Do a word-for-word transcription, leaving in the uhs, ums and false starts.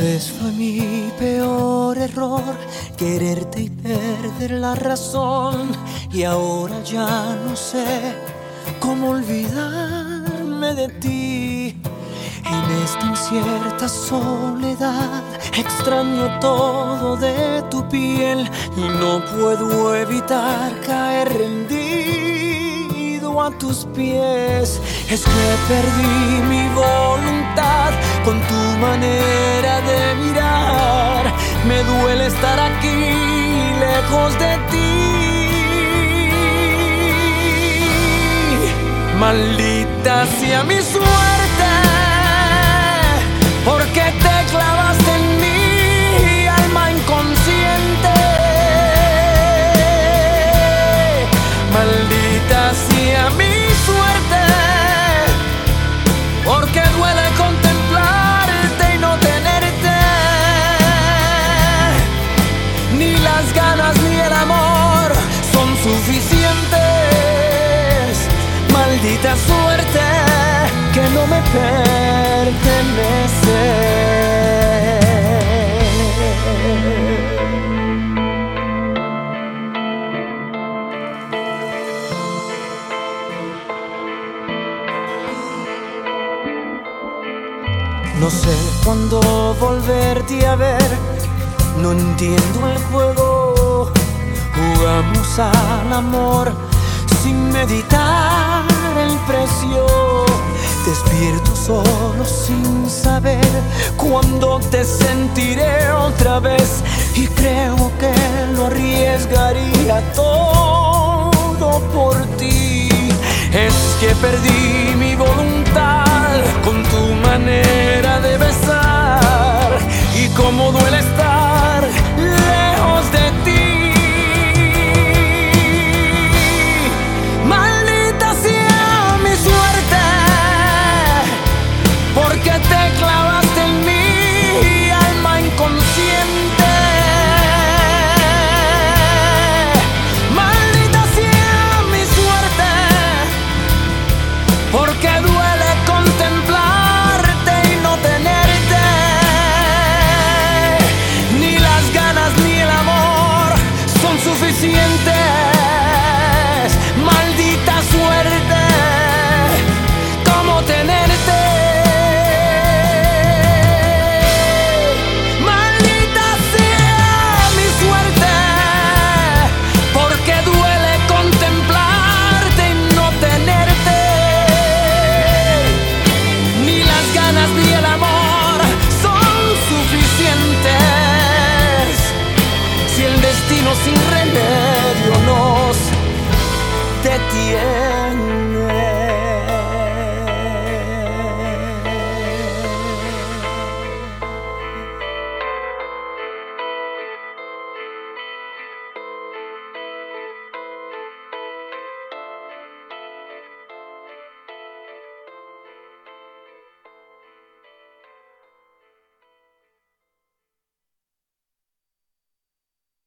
vez fue mi peor error quererte y perder la razón, y ahora ya no sé cómo olvidarme de ti. En esta incierta soledad extraño todo de tu piel y no puedo evitar caer rendido a tus pies. Es que perdí mi voluntad con tu manera de mirar. Me duele estar aquí lejos de ti. Maldita sea mi suerte, porque te clavaste en mi alma inconsciente. Maldita sea mi suerte, porque duele contemplarte y no tenerte. Ni las ganas ni el amor son suficientes. Maldita suerte que no me pertenece. No sé cuándo volverte a ver, no entiendo el juego. Jugamos al amor sin meditar el precio. Despierto solo sin saber cuándo te sentiré otra vez, y creo que lo arriesgaría todo por ti. Es que perdí mi voluntad con tu manera de besar, y cómo duele estar lejos de ti. Porque te clavaste en mi alma inconsciente. Maldita sea mi suerte, porque duele contemplarte y no tenerte. Ni las ganas ni el amor son suficientes.